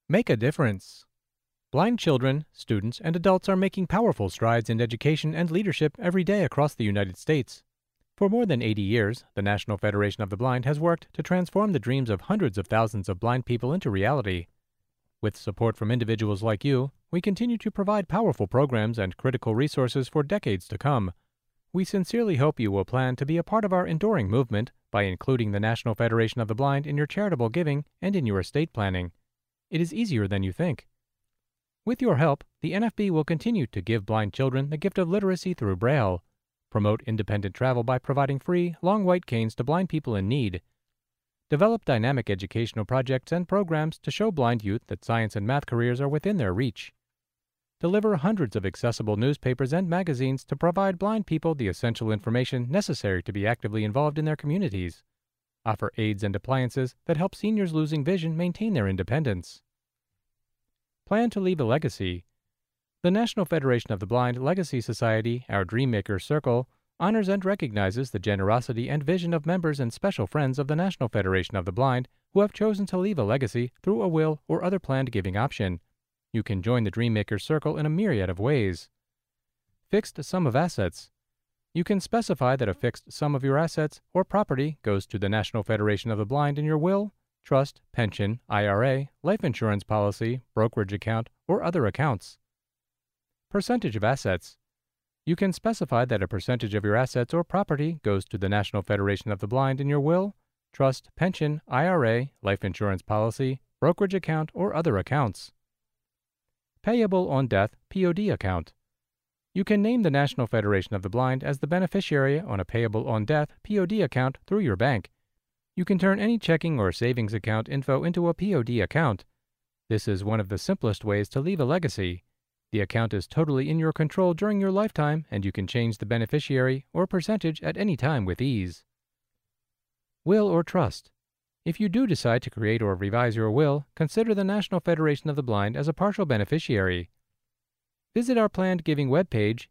Make a difference. Blind children, students, and adults are making powerful strides in education and leadership every day across the United States. For more than 80 years, the National Federation of the Blind has worked to transform the dreams of hundreds of thousands of blind people into reality. With support from individuals like you, we continue to provide powerful programs and critical resources for decades to come. We sincerely hope you will plan to be a part of our enduring movement by including the National Federation of the Blind in your charitable giving and in your estate planning. It is easier than you think. With your help, the NFB will continue to give blind children the gift of literacy through Braille, promote independent travel by providing free, long white canes to blind people in need, develop dynamic educational projects and programs to show blind youth that science and math careers are within their reach, deliver hundreds of accessible newspapers and magazines to provide blind people the essential information necessary to be actively involved in their communities, offer aids and appliances that help seniors losing vision maintain their independence. Plan to leave a legacy. The National Federation of the Blind Legacy Society, our Dreammaker Circle, honors and recognizes the generosity and vision of members and special friends of the National Federation of the Blind who have chosen to leave a legacy through a will or other planned giving option. You can join the Dreammaker Circle in a myriad of ways. Fixed sum of assets. You can specify that a fixed sum of your assets or property goes to the National Federation of the Blind in your will, trust, pension, IRA, life insurance policy, brokerage account, or other accounts. Percentage of assets. You can specify that a percentage of your assets or property goes to the National Federation of the Blind in your will, trust, pension, IRA, life insurance policy, brokerage account, or other accounts. Payable on death POD account. You can name the National Federation of the Blind as the beneficiary on a payable on death POD account through your bank. You can turn any checking or savings account info into a POD account. This is one of the simplest ways to leave a legacy. The account is totally in your control during your lifetime, and you can change the beneficiary or percentage at any time with ease. Will or trust. If you do decide to create or revise your will, consider the National Federation of the Blind as a partial beneficiary. Visit our planned giving webpage,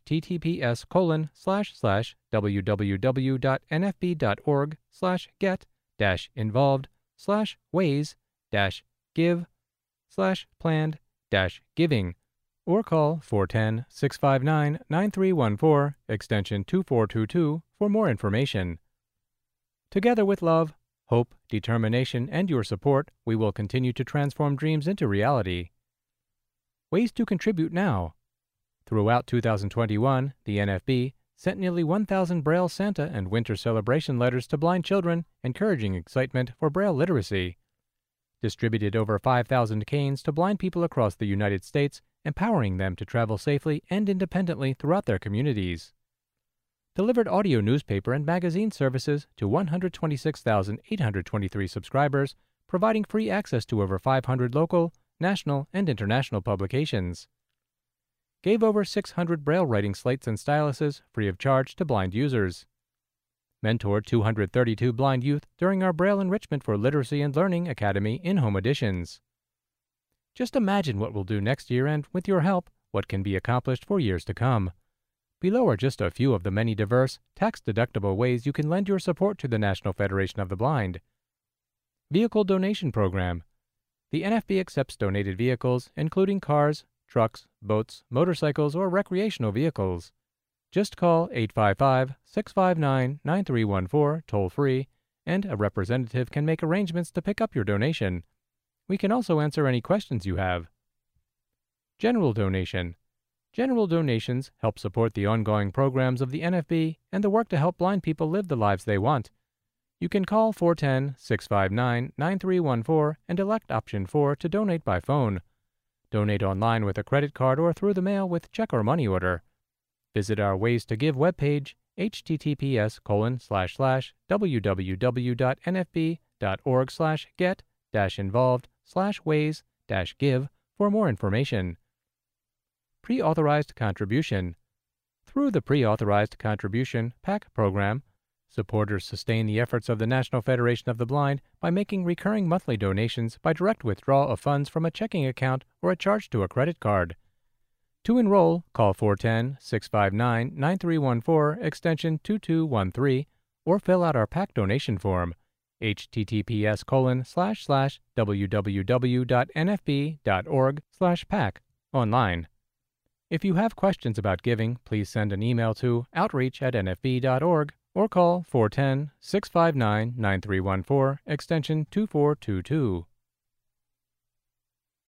https://www.nfb.org/get-involved/ways-give/planned-giving, or call 410-659-9314, extension 2422 for more information. Together with love, hope, determination, and your support, we will continue to transform dreams into reality. Ways to contribute now. Throughout 2021, the NFB sent nearly 1,000 Braille Santa and Winter Celebration letters to blind children, encouraging excitement for Braille literacy. Distributed over 5,000 canes to blind people across the United States, empowering them to travel safely and independently throughout their communities. Delivered audio newspaper and magazine services to 126,823 subscribers, providing free access to over 500 local, national, and international publications. Gave over 600 Braille writing slates and styluses free of charge to blind users. Mentored 232 blind youth during our Braille Enrichment for Literacy and Learning Academy in-home editions. Just imagine what we'll do next year and, with your help, what can be accomplished for years to come. Below are just a few of the many diverse, tax-deductible ways you can lend your support to the National Federation of the Blind. Vehicle Donation Program. The NFB accepts donated vehicles, including cars, trucks, boats, motorcycles, or recreational vehicles. Just call 855-659-9314 toll-free, and a representative can make arrangements to pick up your donation. We can also answer any questions you have. General Donation. General donations help support the ongoing programs of the NFB and the work to help blind people live the lives they want. You can call 410-659-9314 and elect option 4 to donate by phone. Donate online with a credit card or through the mail with check or money order. Visit our Ways to Give webpage, https://www.nfb.org/get-involved/ways-give for more information. Pre-authorized contribution. Through the Pre-authorized Contribution PAC program, supporters sustain the efforts of the National Federation of the Blind by making recurring monthly donations by direct withdrawal of funds from a checking account or a charge to a credit card. To enroll, call 410-659-9314, extension 2213, or fill out our PAC donation form. https://www.nfb.org/PAC online. If you have questions about giving, please send an email to outreach@nfb.org or call 410-659-9314 extension 2422.